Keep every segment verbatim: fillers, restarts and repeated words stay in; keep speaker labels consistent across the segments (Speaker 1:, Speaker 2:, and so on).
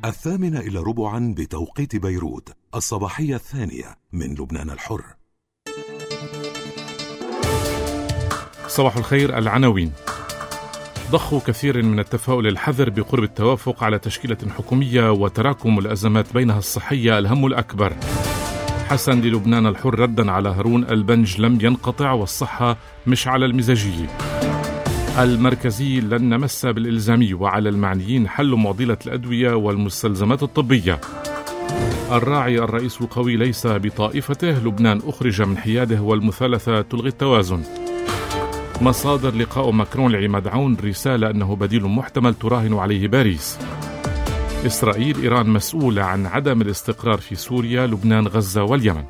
Speaker 1: الثامنة إلى ربعا بتوقيت بيروت، الصباحية الثانية من لبنان الحر.
Speaker 2: صباح الخير. العناوين: ضخ كثير من التفاؤل الحذر بقرب التوافق على تشكيلة حكومية وتراكم الأزمات بينها الصحية الهم الأكبر. حسن للبنان الحر ردا على هارون: البنج لم ينقطع والصحة مش على المزاجية. المركزي: لن نمس بالإلزامي وعلى المعنيين حل معضلة الأدوية والمستلزمات الطبية. الراعي: الرئيس القوي ليس بطائفته، لبنان أخرج من حياده والمثالثة تلغي التوازن. مصادر: لقاء ماكرون لعماد عون، رسالة أنه بديل محتمل تراهن عليه باريس. إسرائيل: إيران مسؤولة عن عدم الاستقرار في سوريا، لبنان، غزة واليمن.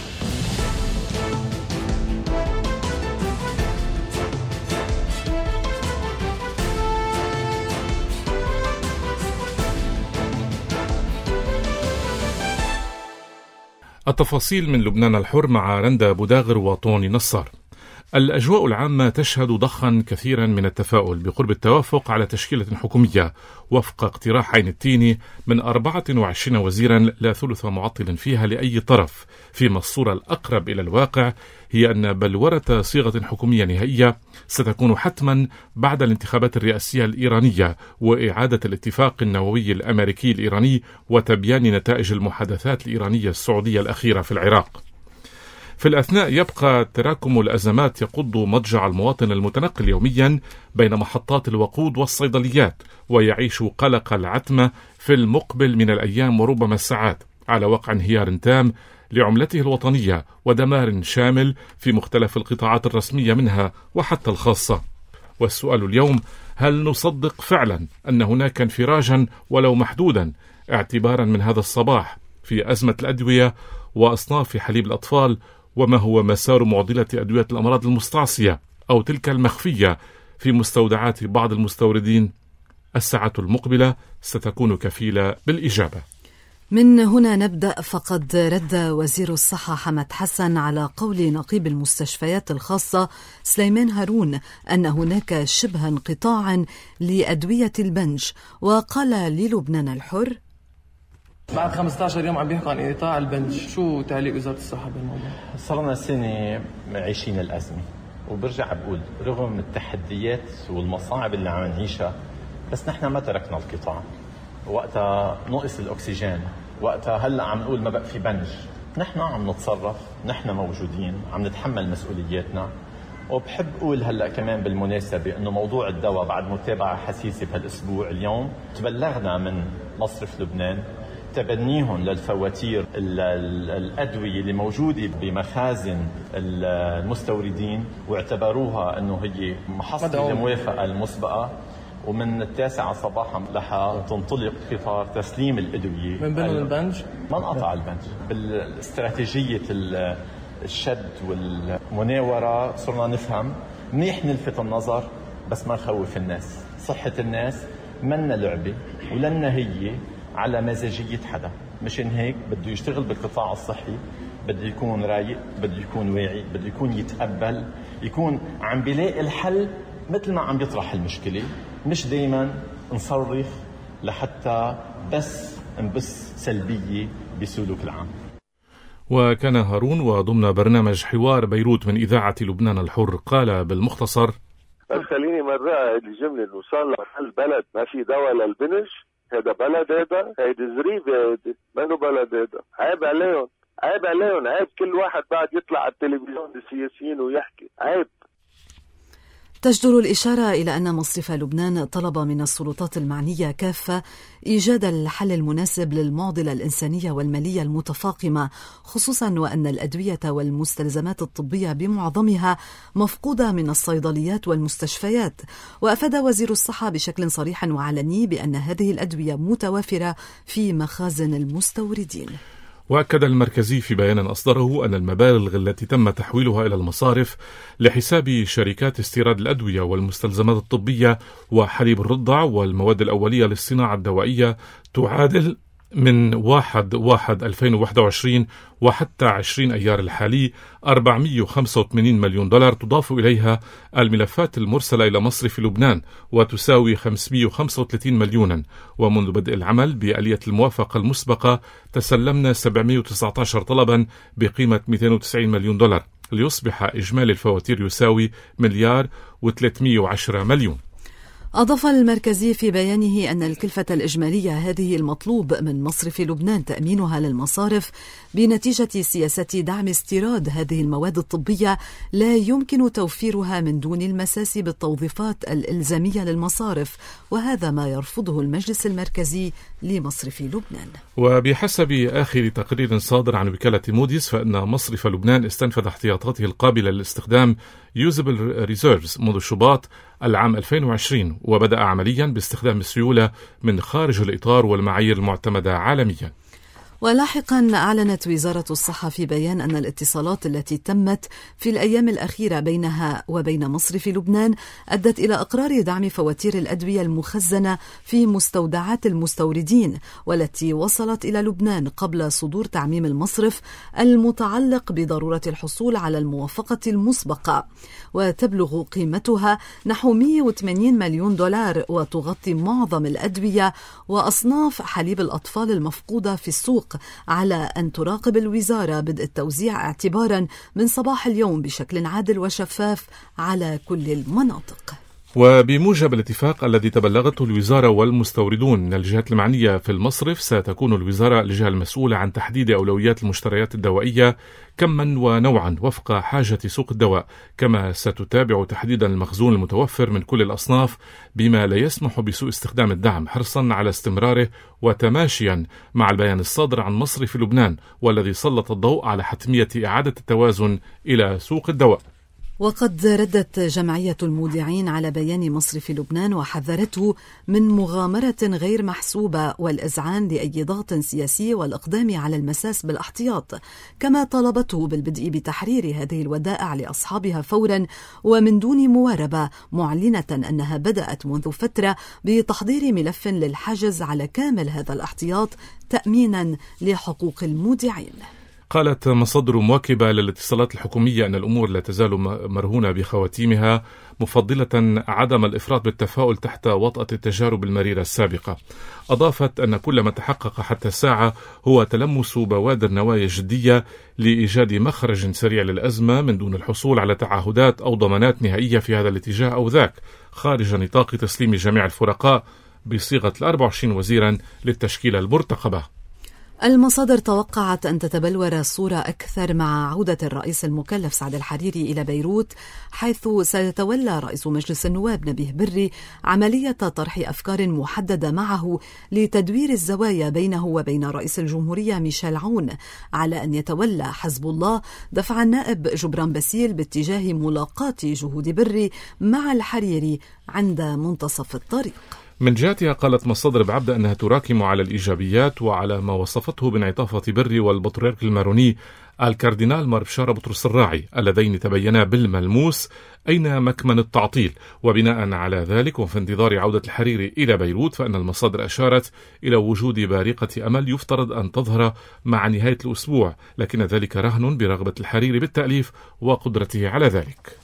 Speaker 2: التفاصيل من لبنان الحر مع رندا بوداغر وطوني نصار. الأجواء العامة تشهد ضخا كثيرا من التفاؤل بقرب التوافق على تشكيلة حكومية وفق اقتراح عين التيني من أربعة وعشرين وزيرا لا ثلث معطل فيها لأي طرف، فيما الصورة الأقرب إلى الواقع هي أن بلورة صيغة حكومية نهائية ستكون حتما بعد الانتخابات الرئاسية الإيرانية وإعادة الاتفاق النووي الأمريكي الإيراني وتبيان نتائج المحادثات الإيرانية السعودية الأخيرة في العراق. في الأثناء يبقى تراكم الأزمات يقض مضجع المواطن المتنقل يوميا بين محطات الوقود والصيدليات، ويعيش قلق العتمة في المقبل من الأيام وربما الساعات على وقع انهيار تام لعملته الوطنية ودمار شامل في مختلف القطاعات الرسمية منها وحتى الخاصة. والسؤال اليوم: هل نصدق فعلا أن هناك انفراجا ولو محدودا اعتبارا من هذا الصباح في أزمة الأدوية وأصناف حليب الأطفال؟ وما هو مسار معضلة أدوية الأمراض المستعصية أو تلك المخفية في مستودعات بعض المستوردين؟ الساعة المقبلة ستكون كفيلة بالإجابة.
Speaker 3: من هنا نبدأ. فقد رد وزير الصحة حمد حسن على قول نقيب المستشفيات الخاصة سليمان هارون أن هناك شبه انقطاعا لأدوية البنج، وقال للبنان الحر:
Speaker 4: بعد خمسة عشر يوم عم بيحكوا عن انقطاع البنج، شو تعليق وزارة الصحة بالموضوع؟
Speaker 5: صار لنا سنة عايشين الأزمة، وبرجع بقول رغم التحديات والمصاعب اللي عم نعيشها بس نحن ما تركنا القطاع. وقتها نقص الأكسجين، وقتها هلأ عم نقول ما بقى في بنج، نحن عم نتصرف، نحن موجودين، عم نتحمل مسؤولياتنا. وبحب أقول هلأ كمان بالمناسبة أنه موضوع الدواء بعد متابعة حسيسة بهالأسبوع اليوم تبلغنا من مصرف لبنان تبنيهم للفواتير الأدوية اللي موجودة بمخازن المستوردين، واعتبروها أنه هي محصلة الموافقة المسبقة، ومن التاسعة صباحا رح تنطلق قطار تسليم الأدوية
Speaker 4: من بينهم البنج.
Speaker 5: ما انقطع البنج. بالاستراتيجية الشد والمناورة صرنا نفهم منيح نلفت النظر بس ما نخوف الناس. صحة الناس منا لعبة ولنا هي على مزاجية حدا، مشان هيك بده يشتغل بالقطاع الصحي، بده يكون رايق، بده يكون واعي، بده يكون يتقبل، يكون عم بيلاقي الحل مثل ما عم يطرح المشكلة، مش دايما نصرخ لحتى بس نبث سلبية بسلوك العام.
Speaker 2: وكان هارون وضمن برنامج حوار بيروت من إذاعة لبنان الحر قال بالمختصر:
Speaker 6: خليني مرة هذه الجملة إنه صار لحل بلد ما في دواء للبنج، هذا بلد، هذا هيدي زريبة، هيدي منو بلد، هذا عيب عليهم، عيب عليهم، عيب كل واحد بعد يطلع على التلفزيون السياسيين ويحكي، عيب.
Speaker 3: تجدر الإشارة إلى أن مصرف لبنان طلب من السلطات المعنية كافة إيجاد الحل المناسب للمعضلة الإنسانية والمالية المتفاقمة، خصوصا وأن الأدوية والمستلزمات الطبية بمعظمها مفقودة من الصيدليات والمستشفيات. وأفاد وزير الصحة بشكل صريح وعلني بأن هذه الأدوية متوافرة في مخازن المستوردين.
Speaker 2: وأكد المركزي في بيان أصدره أن المبالغ التي تم تحويلها إلى المصارف لحساب شركات استيراد الأدوية والمستلزمات الطبية وحليب الرضع والمواد الأولية للصناعة الدوائية تعادل من واحد واحد ألفين وواحد وعشرين وحتى عشرين أيار الحالي أربعمئة وخمسة وثمانين مليون دولار، تضاف إليها الملفات المرسلة إلى مصرف لبنان وتساوي خمسمئة وخمسة وثلاثين مليونا. ومنذ بدء العمل بآلية الموافقة المسبقة تسلمنا سبعمئة وتسعة عشر طلبا بقيمة مئتين وتسعين مليون دولار، ليصبح إجمالي الفواتير يساوي مليار وثلاثمئة وعشرة مليون.
Speaker 3: أضاف المركزي في بيانه أن الكلفة الإجمالية هذه المطلوب من مصرف لبنان تأمينها للمصارف بنتيجة سياسة دعم استيراد هذه المواد الطبية لا يمكن توفيرها من دون المساس بالتوظيفات الإلزامية للمصارف، وهذا ما يرفضه المجلس المركزي لمصرف لبنان.
Speaker 2: وبحسب آخر تقرير صادر عن وكالة موديس، فإن مصرف لبنان استنفذ احتياطاته القابلة للاستخدام usable reserves منذ شباط العام ألفين وعشرين، وبدأ عمليا باستخدام السيولة من خارج الإطار والمعايير المعتمدة عالميا.
Speaker 3: ولاحقا أعلنت وزارة الصحة في بيان أن الاتصالات التي تمت في الأيام الأخيرة بينها وبين مصرف لبنان أدت إلى إقرار دعم فواتير الأدوية المخزنة في مستودعات المستوردين، والتي وصلت إلى لبنان قبل صدور تعميم المصرف المتعلق بضرورة الحصول على الموافقة المسبقة، وتبلغ قيمتها نحو مئة وثمانين مليون دولار، وتغطي معظم الأدوية وأصناف حليب الأطفال المفقودة في السوق، على أن تراقب الوزارة بدء التوزيع اعتبارا من صباح اليوم بشكل عادل وشفاف على كل المناطق.
Speaker 2: وبموجب الاتفاق الذي تبلغته الوزارة والمستوردون من الجهات المعنية في المصرف، ستكون الوزارة الجهة المسؤولة عن تحديد أولويات المشتريات الدوائية كما ونوعا وفق حاجة سوق الدواء، كما ستتابع تحديدا المخزون المتوفر من كل الأصناف بما لا يسمح بسوء استخدام الدعم، حرصا على استمراره وتماشيا مع البيان الصادر عن مصرف لبنان والذي سلط الضوء على حتمية إعادة التوازن إلى سوق الدواء.
Speaker 3: وقد ردت جمعية المودعين على بيان مصرف لبنان وحذرته من مغامرة غير محسوبة والإذعان لأي ضغط سياسي والإقدام على المساس بالاحتياط، كما طالبته بالبدء بتحرير هذه الودائع لأصحابها فورا ومن دون مواربة، معلنة أنها بدأت منذ فترة بتحضير ملف للحجز على كامل هذا الاحتياط تأمينا لحقوق المودعين.
Speaker 2: قالت مصادر مواكبة للاتصالات الحكومية أن الأمور لا تزال مرهونة بخواتيمها، مفضلة عدم الإفراط بالتفاؤل تحت وطأة التجارب المريرة السابقة. أضافت أن كل ما تحقق حتى الساعة هو تلمس بوادر نوايا جدية لإيجاد مخرج سريع للأزمة من دون الحصول على تعهدات أو ضمانات نهائية في هذا الاتجاه أو ذاك، خارج نطاق تسليم جميع الفرقاء بصيغة الأربع وعشرين وزيرا للتشكيلة المرتقبة.
Speaker 3: المصادر توقعت أن تتبلور الصورة أكثر مع عودة الرئيس المكلف سعد الحريري إلى بيروت، حيث سيتولى رئيس مجلس النواب نبيه بري عملية طرح أفكار محددة معه لتدوير الزوايا بينه وبين رئيس الجمهورية ميشيل عون، على أن يتولى حزب الله دفع النائب جبران باسيل باتجاه ملاقاة جهود بري مع الحريري عند منتصف الطريق.
Speaker 2: من جهتها قالت مصادر بعبدة أنها تراكم على الإيجابيات وعلى ما وصفته بانعطافة بري والبطريرك الماروني الكاردينال مار بشارة بطرس الراعي، اللذين تبينا بالملموس أين مكمن التعطيل. وبناء على ذلك وفي انتظار عودة الحريري إلى بيروت، فإن المصادر أشارت إلى وجود بارقة أمل يفترض أن تظهر مع نهاية الأسبوع، لكن ذلك رهن برغبة الحريري بالتأليف وقدرته على ذلك.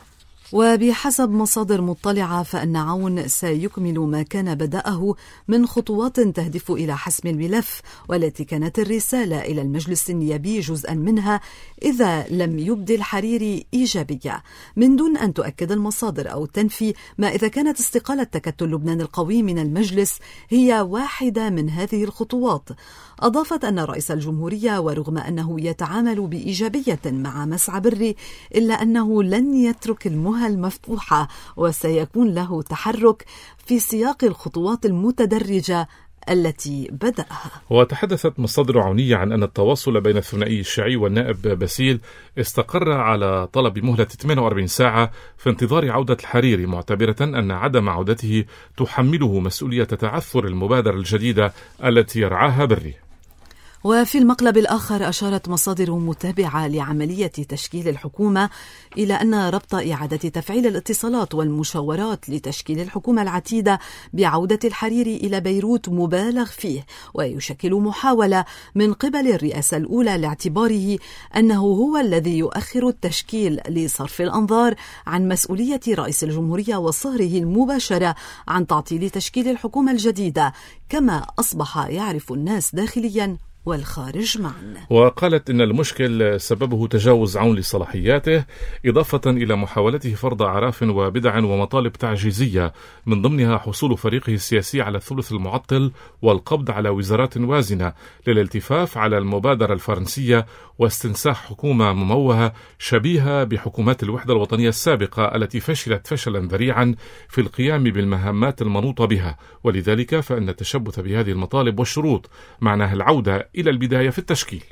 Speaker 3: وبحسب مصادر مطلعة فإن عون سيكمل ما كان بدأه من خطوات تهدف إلى حسم الملف، والتي كانت الرسالة إلى المجلس النيابي جزءا منها إذا لم يبدي الحريري إيجابية، من دون أن تؤكد المصادر أو تنفي ما إذا كانت استقالة تكتل لبنان القوي من المجلس هي واحدة من هذه الخطوات. أضافت أن رئيس الجمهورية ورغم أنه يتعامل بإيجابية مع مسعى بري، إلا أنه لن يترك المهل المفتوحة وسيكون له تحرك في سياق الخطوات المتدرجة التي بدأها.
Speaker 2: وتحدثت مصادر عونية عن أن التواصل بين الثنائي الشيعي والنائب باسيل استقر على طلب مهلة ثمانية وأربعين ساعة في انتظار عودة الحريري، معتبرة أن عدم عودته تحمله مسؤولية تعثر المبادرة الجديدة التي يرعاها بري.
Speaker 3: وفي المقلب الآخر أشارت مصادر متابعة لعملية تشكيل الحكومة إلى أن ربط إعادة تفعيل الاتصالات والمشاورات لتشكيل الحكومة العتيدة بعودة الحريري إلى بيروت مبالغ فيه، ويشكل محاولة من قبل الرئاسة الأولى لاعتباره أنه هو الذي يؤخر التشكيل لصرف الأنظار عن مسؤولية رئيس الجمهورية وصهره المباشرة عن تعطيل تشكيل الحكومة الجديدة، كما أصبح يعرف الناس داخليا والخارج معا.
Speaker 2: وقالت إن المشكل سببه تجاوز عون لصلاحياته، إضافة إلى محاولته فرض أعراف وبدع ومطالب تعجيزية من ضمنها حصول فريقه السياسي على الثلث المعطل والقبض على وزارات وازنة للالتفاف على المبادرة الفرنسية واستنساخ حكومة مموهة شبيهة بحكومات الوحدة الوطنية السابقة التي فشلت فشلا ذريعا في القيام بالمهمات المنوطة بها، ولذلك فإن التشبث بهذه المطالب والشروط معناها العودة إلى البداية في التشكيل.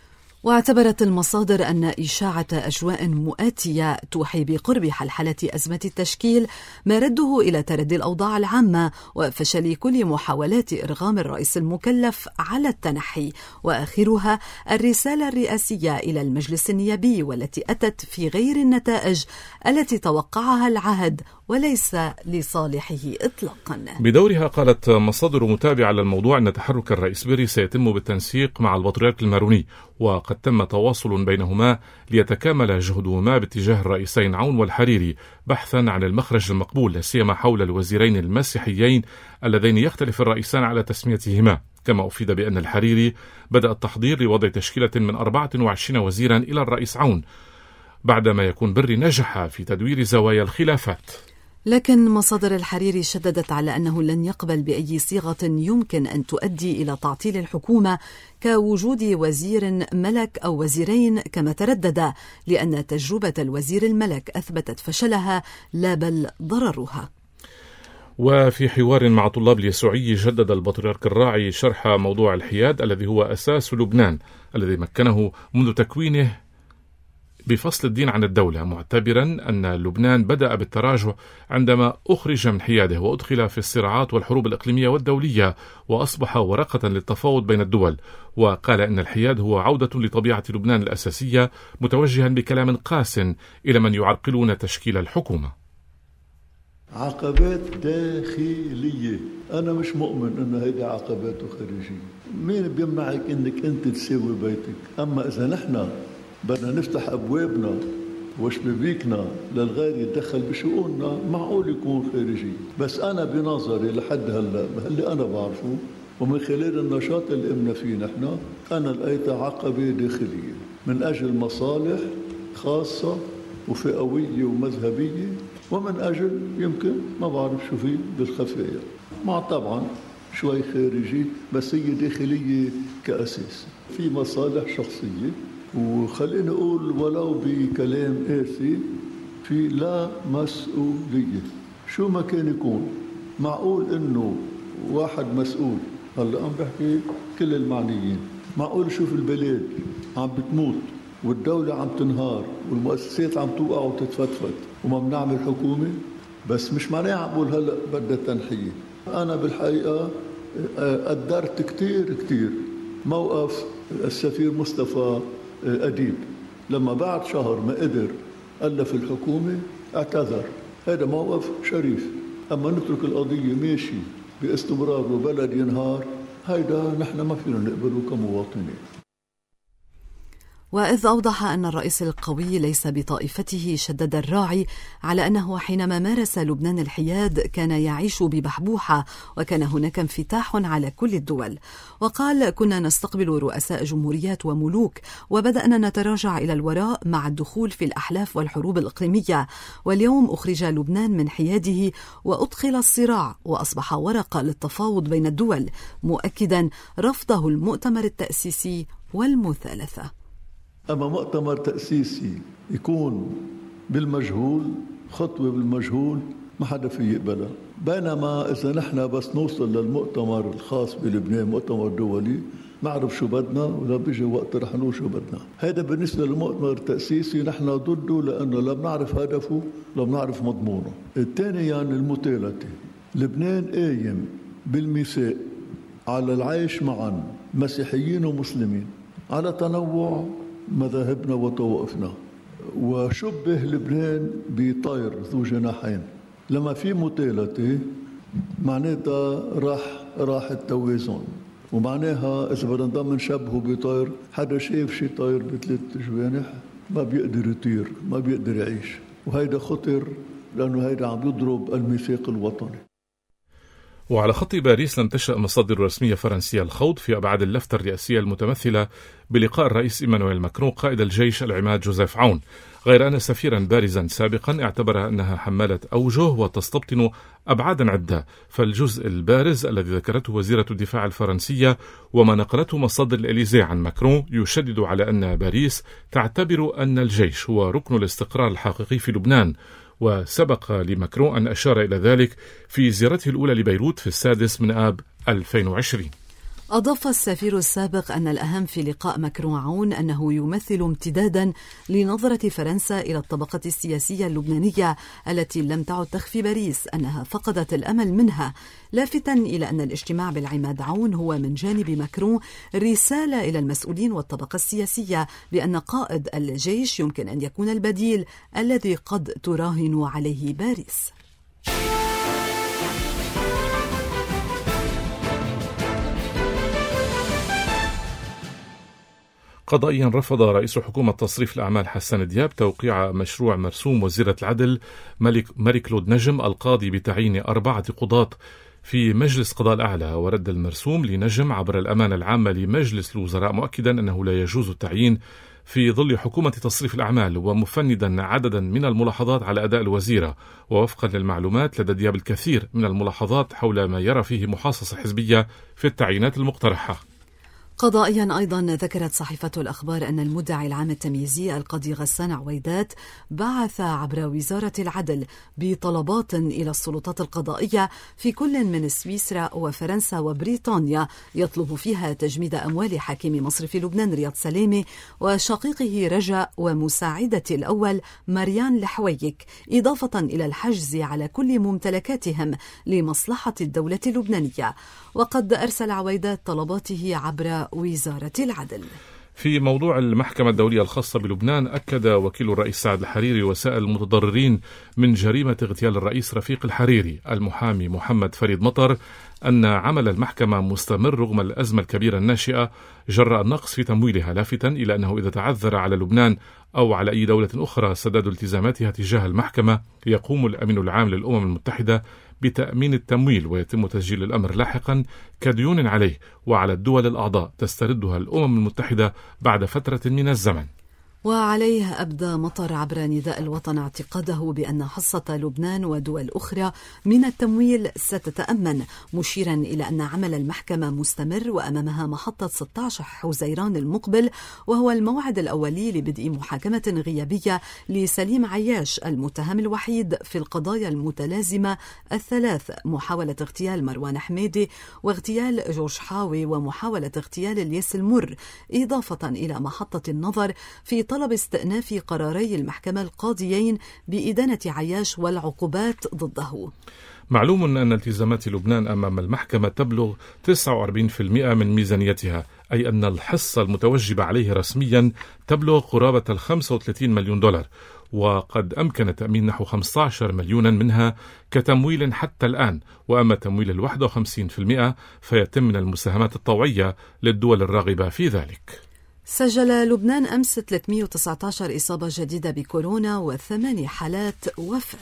Speaker 3: واعتبرت المصادر أن إشاعة أجواء مؤاتية توحي بقرب حلحلة أزمة التشكيل مرده إلى تردي الأوضاع العامة وفشل كل محاولات إرغام الرئيس المكلف على التنحي، وآخرها الرسالة الرئاسية إلى المجلس النيابي والتي أتت في غير النتائج التي توقعها العهد وليس لصالحه إطلاقا.
Speaker 2: بدورها قالت مصادر متابعة للموضوع أن تحرك الرئيس بيري سيتم بالتنسيق مع البطريرك الماروني، وقد تم تواصل بينهما ليتكامل جهدهما باتجاه الرئيسين عون والحريري بحثا عن المخرج المقبول، لا سيما حول الوزيرين المسيحيين اللذين يختلف الرئيسان على تسميتهما. كما أفيد بأن الحريري بدأ التحضير لوضع تشكيلة من أربعة وعشرين وزيرا إلى الرئيس عون بعدما يكون بري نجح في تدوير زوايا الخلافات.
Speaker 3: لكن مصادر الحريري شددت على أنه لن يقبل بأي صيغة يمكن أن تؤدي إلى تعطيل الحكومة كوجود وزير ملك أو وزيرين كما تردد، لأن تجربة الوزير الملك أثبتت فشلها لا بل ضررها.
Speaker 2: وفي حوار مع طلاب اليسوعي جدد البطريرك الراعي شرح موضوع الحياد الذي هو أساس لبنان الذي مكنه منذ تكوينه بفصل الدين عن الدولة، معتبرا أن لبنان بدأ بالتراجع عندما أخرج من حياده وأدخل في الصراعات والحروب الإقليمية والدولية وأصبح ورقة للتفاوض بين الدول. وقال أن الحياد هو عودة لطبيعة لبنان الأساسية، متوجها بكلام قاس إلى من يعرقلون تشكيل الحكومة.
Speaker 7: عقبات داخلية، أنا مش مؤمن أن هذه عقبات خارجية. مين بيمنعك أنك أنت تساوي بيتك؟ أما إذا نحن بدنا نفتح أبوابنا وشبابيكنا للغير يتدخل بشؤوننا، معقول يكون خارجي. بس أنا بنظري لحد هلا اللي أنا بعرفه ومن خلال النشاط اللي قمنا فيه نحن، أنا لقيت عقبة داخلية من أجل مصالح خاصة وفئوية ومذهبية، ومن أجل يمكن ما بعرف شو فيه بالخفايا، مع طبعا شوي خارجي، بس هي داخلية كأساس. في مصالح شخصية، وخليني أقول ولو بكلام قاسي، في لا مسؤولية شو ما كان يكون. معقول إنه واحد مسؤول، هلا عم بحكي كل المعنيين، معقول شوف البلاد عم بتموت والدولة عم تنهار والمؤسسات عم توقع وتتفتفت وما بنعمل حكومة؟ بس مش معناه عم بقول هلا بدها تنحية. أنا بالحقيقة قدرت كتير كتير موقف السفير مصطفى أديب لما بعد شهر ما قدر ألف الحكومة اعتذر. هذا موقف شريف. أما نترك القضية ماشي باستمرار وبلد ينهار، هيدا نحن ما فينا نقبله كمواطنين.
Speaker 3: وإذ أوضح أن الرئيس القوي ليس بطائفته، شدد الراعي على أنه حينما مارس لبنان الحياد كان يعيش ببحبوحة، وكان هناك انفتاح على كل الدول. وقال: كنا نستقبل رؤساء جمهوريات وملوك، وبدأنا نتراجع إلى الوراء مع الدخول في الأحلاف والحروب الإقليمية، واليوم أخرج لبنان من حياده وأدخل الصراع وأصبح ورقة للتفاوض بين الدول، مؤكدا رفضه المؤتمر التأسيسي والمثالثة.
Speaker 7: أما مؤتمر تأسيسي يكون بالمجهول، خطوة بالمجهول، ما حدا في يقبلها. بينما إذا نحن بس نوصل للمؤتمر الخاص بلبنان، مؤتمر دولي، نعرف شو بدنا ولا بيجي وقت رح نقول شو بدنا. هذا بالنسبة للمؤتمر التأسيسي نحن ضده، لأنه لا بنعرف هدفه لا بنعرف مضمونه. الثاني يعني المثالثة. لبنان قايم بالميثاق على العيش معا مسيحيين ومسلمين على تنوع مذاهبنا وطوائفنا. وشبه لبنان بطير ذو جناحين، لما في متالتة معناتها راح راح التوازن، ومعناها إذا بدنا نضل نشبهه بطير، حدا شايف شي طير بثلاث جوانح ما بيقدر يطير، ما بيقدر يعيش، وهيدا خطر لأنه هيدا عم يضرب الميثاق الوطني.
Speaker 2: وعلى خط باريس لم تشأ مصادر رسمية فرنسية الخوض في أبعاد اللفتة الرئاسية المتمثلة بلقاء الرئيس إيمانويل ماكرون قائد الجيش العماد جوزيف عون، غير أن سفيرا بارزا سابقا اعتبر أنها حمالة أوجه وتستبطن أبعادا عدة. فالجزء البارز الذي ذكرته وزيرة الدفاع الفرنسية وما نقلته مصادر الإليزيه عن ماكرون يشدد على أن باريس تعتبر أن الجيش هو ركن الاستقرار الحقيقي في لبنان، وسبق لماكرون أن أشار إلى ذلك في زيارته الأولى لبيروت في السادس من آب ألفين وعشرين.
Speaker 3: أضاف السفير السابق أن الأهم في لقاء ماكرون عون أنه يمثل امتدادا لنظرة فرنسا إلى الطبقة السياسية اللبنانية التي لم تعد تخفي باريس أنها فقدت الأمل منها، لافتا إلى أن الاجتماع بالعماد عون هو من جانب ماكرون رسالة إلى المسؤولين والطبقة السياسية بأن قائد الجيش يمكن أن يكون البديل الذي قد تراهن عليه باريس.
Speaker 2: قضائيا رفض رئيس حكومة تصريف الأعمال حسان دياب توقيع مشروع مرسوم وزيرة العدل ملك ماري كلود نجم القاضي بتعيين أربعة قضاة في مجلس قضاء الأعلى، ورد المرسوم لنجم عبر الأمانة العامة لمجلس الوزراء مؤكدا أنه لا يجوز التعيين في ظل حكومة تصريف الأعمال، ومفندا عددا من الملاحظات على أداء الوزيرة. ووفقا للمعلومات لدى دياب الكثير من الملاحظات حول ما يرى فيه محاصصة حزبية في التعيينات المقترحة.
Speaker 3: قضائيا أيضا ذكرت صحيفة الأخبار أن المدعي العام التمييزي القاضي غسان عويدات بعث عبر وزارة العدل بطلبات إلى السلطات القضائية في كل من سويسرا وفرنسا وبريطانيا يطلب فيها تجميد أموال حاكم مصرف لبنان رياض سلامة وشقيقه رجاء ومساعدة الأول مريان لحويك، إضافة إلى الحجز على كل ممتلكاتهم لمصلحة الدولة اللبنانية. وقد أرسل عويدات طلباته عبر وزارة العدل.
Speaker 2: في موضوع المحكمة الدولية الخاصة بلبنان، أكد وكيل الرئيس سعد الحريري وسائل المتضررين من جريمة اغتيال الرئيس رفيق الحريري المحامي محمد فريد مطر أن عمل المحكمة مستمر رغم الأزمة الكبيرة الناشئة جراء النقص في تمويلها، لافتا إلى أنه إذا تعذر على لبنان أو على أي دولة أخرى سداد التزاماتها تجاه المحكمة يقوم الأمين العام للأمم المتحدة بتأمين التمويل، ويتم تسجيل الأمر لاحقا كديون عليه وعلى الدول الأعضاء تستردها الأمم المتحدة بعد فترة من الزمن.
Speaker 3: وعليه أبدى مطر عبر نداء الوطن اعتقاده بأن حصة لبنان ودول أخرى من التمويل ستتأمن، مشيرا إلى أن عمل المحكمة مستمر وأمامها محطة ستة عشر حزيران المقبل، وهو الموعد الأولي لبدء محاكمة غيابية لسليم عياش المتهم الوحيد في القضايا المتلازمة الثلاث: محاولة اغتيال مروان حميدي واغتيال جورج حاوي ومحاولة اغتيال الياس المر، إضافة إلى محطة النظر في طلب استئناف قراري المحكمة القاضيين بإدانة عياش والعقوبات ضده.
Speaker 2: معلوم أن التزامات لبنان أمام المحكمة تبلغ تسعة وأربعين بالمئة من ميزانيتها، أي أن الحصة المتوجبة عليه رسميا تبلغ قرابة ال خمسة وثلاثين مليون دولار، وقد أمكن تأمين نحو خمسة عشر مليونا منها كتمويل حتى الآن. وأما تمويل ال واحد وخمسين بالمئة فيتم من المساهمات الطوعية للدول الراغبة في ذلك.
Speaker 3: سجل لبنان أمس ثلاثمئة وتسعة عشر إصابة جديدة بكورونا وثماني حالات وفاة.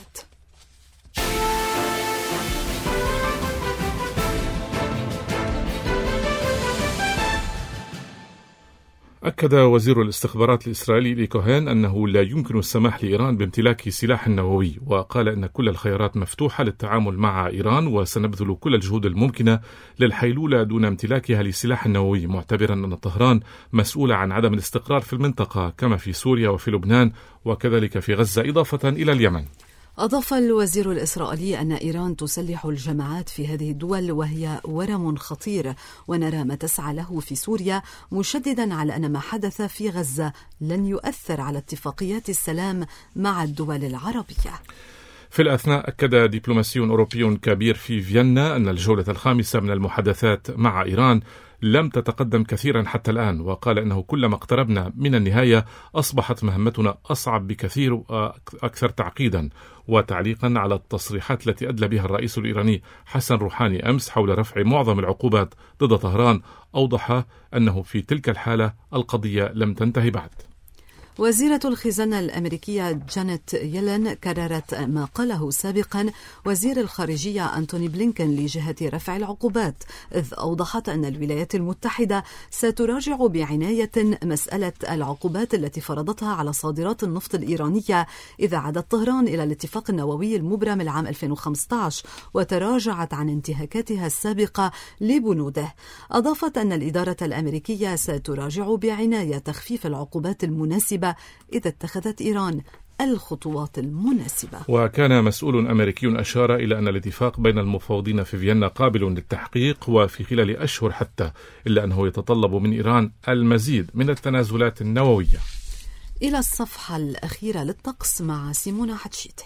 Speaker 2: أكد وزير الاستخبارات الإسرائيلي إلي كوهين أنه لا يمكن السماح لإيران بامتلاك سلاح نووي، وقال أن كل الخيارات مفتوحة للتعامل مع إيران وسنبذل كل الجهود الممكنة للحيلولة دون امتلاكها لسلاح نووي، معتبرا أن طهران مسؤولة عن عدم الاستقرار في المنطقة كما في سوريا وفي لبنان وكذلك في غزة، إضافة إلى اليمن.
Speaker 3: أضاف الوزير الإسرائيلي أن إيران تسلح الجماعات في هذه الدول وهي ورم خطير، ونرى ما تسعى له في سوريا، مشددا على أن ما حدث في غزة لن يؤثر على اتفاقيات السلام مع الدول العربية.
Speaker 2: في الأثناء أكد دبلوماسي أوروبي كبير في فيينا أن الجولة الخامسة من المحادثات مع إيران لم تتقدم كثيرا حتى الآن، وقال أنه كلما اقتربنا من النهاية أصبحت مهمتنا أصعب بكثير وأكثر تعقيدا. وتعليقا على التصريحات التي أدلى بها الرئيس الإيراني حسن روحاني أمس حول رفع معظم العقوبات ضد طهران، أوضح أنه في تلك الحالة القضية لم تنتهي بعد.
Speaker 3: وزيرة الخزانة الأمريكية جانيت يلين كررت ما قاله سابقا وزير الخارجية أنتوني بلينكن لجهة رفع العقوبات، إذ أوضحت أن الولايات المتحدة ستراجع بعناية مسألة العقوبات التي فرضتها على صادرات النفط الإيرانية إذا عادت طهران إلى الاتفاق النووي المبرم العام ألفين وخمسة عشر وتراجعت عن انتهاكاتها السابقة لبنوده. أضافت أن الإدارة الأمريكية ستراجع بعناية تخفيف العقوبات المناسبة إذا اتخذت إيران الخطوات المناسبة.
Speaker 2: وكان مسؤول أمريكي أشار إلى أن الاتفاق بين المفاوضين في فيينا قابل للتحقيق وفي خلال أشهر حتى، إلا أنه يتطلب من إيران المزيد من التنازلات النووية.
Speaker 3: إلى الصفحة الأخيرة للطقس مع سيمونا حتشيتي.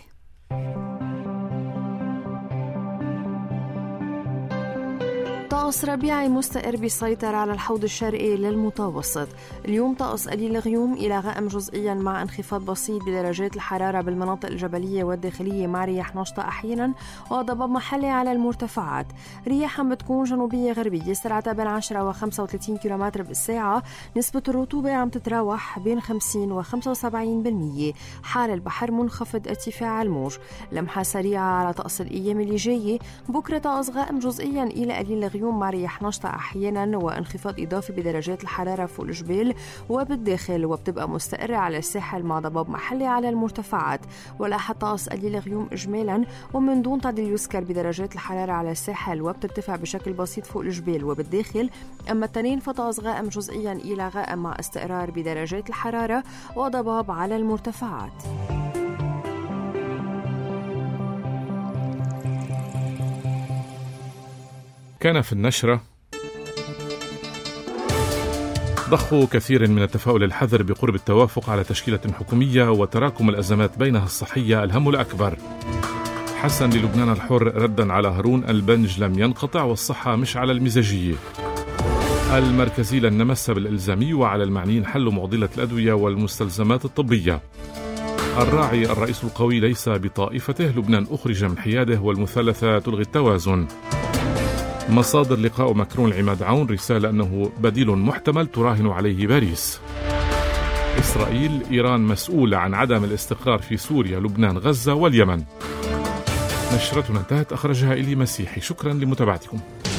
Speaker 3: طقس ربيعي مستقر بيسيطر على الحوض الشرقي للمتوسط. اليوم طقس قليل غيوم إلى غائم جزئيا مع انخفاض بسيط بدرجات الحرارة بالمناطق الجبلية والداخلية مع رياح نشطة أحيانا وضباب محلي على المرتفعات. رياح عم بتكون جنوبية غربية سرعتها بين عشرة وخمسة وثلاثين كيلومتر بالساعة. نسبة الرطوبة عم تتراوح بين خمسين وخمسة وسبعين بالمية. حال البحر منخفض ارتفاع الموج. لمحة سريعة على طقس الأيام اللي جاية. بكرة طقس غائم جزئيا إلى قليل غيوم مع رياح نشطة أحيانا وانخفاض إضافي بدرجات الحرارة فوق الجبال وبالداخل، وبتبقى مستقرة على الساحل مع ضباب محلي على المرتفعات. ولا طقس قليل غيوم إجمالا ومن دون تعديل يذكر بدرجات الحرارة على الساحل وبترتفع بشكل بسيط فوق الجبال وبالداخل. أما التنين فطقس غائم جزئيا إلى غائم مع استقرار بدرجات الحرارة وضباب على المرتفعات.
Speaker 2: كان في النشرة ضخ كثير من التفاؤل الحذر بقرب التوافق على تشكيلة حكومية وتراكم الأزمات بينها الصحية الهم الأكبر. حسن للبنان الحر ردا على هارون البنج لم ينقطع والصحة مش على المزاجية. المركزي لن نمس بالإلزامي وعلى المعنيين حل معضلة الأدوية والمستلزمات الطبية. الراعي الرئيس القوي ليس بطائفته، لبنان أخرج من حياده والمثلثة تلغي التوازن. مصادر لقاء ماكرون العماد عون رسالة أنه بديل محتمل تراهن عليه باريس. إسرائيل إيران مسؤولة عن عدم الاستقرار في سوريا لبنان غزة واليمن. نشرتنا انتهت، أخرجها إلي مسيحي. شكرا لمتابعتكم.